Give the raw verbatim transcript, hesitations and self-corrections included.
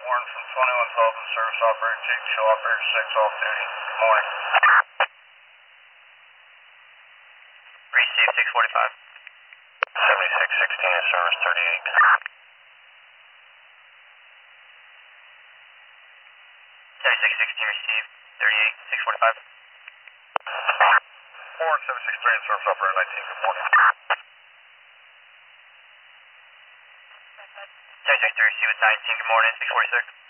Warren from twenty-one Sullivan, service operator two, show operator six, off duty. Good morning. Receive six forty-five. seventy-six sixteen is service thirty-eight. seventy-six sixteen received, thirty-eight, six forty-five. Warren seven six three and service operator nineteen, good morning. seventy-six three received with nineteen, good morning, six forty-six.